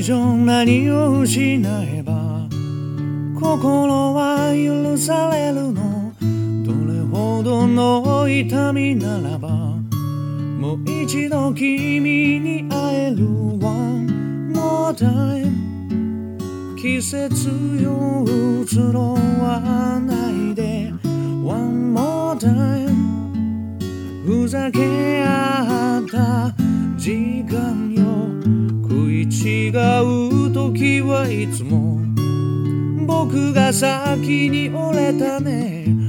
上何を失えば心は許されるの。どれほどの痛みならばもう一度君に会える。 One more time 季節よ移ろわないで One more time ふざけ合った時間よ。食い違う時はいつも僕が先に折れたね。